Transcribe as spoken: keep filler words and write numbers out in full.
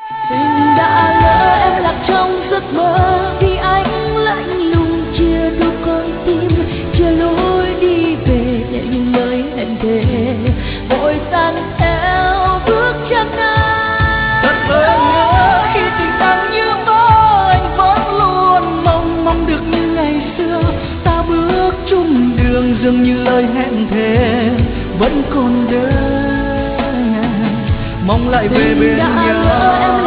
Tình đã lỡ em lạc trong giấc mơ vì anh lạnh lùng chia đôi con tim, chia lối đi về để những lời hẹn thề vội tan theo bước chân anh. Thật bỡ ngỡ khi tình đang như mơ, anh vẫn luôn mong mong được như ngày xưa, ta bước chung đường dường như lời hẹn thề vẫn còn đây, mong lại về bên nhau.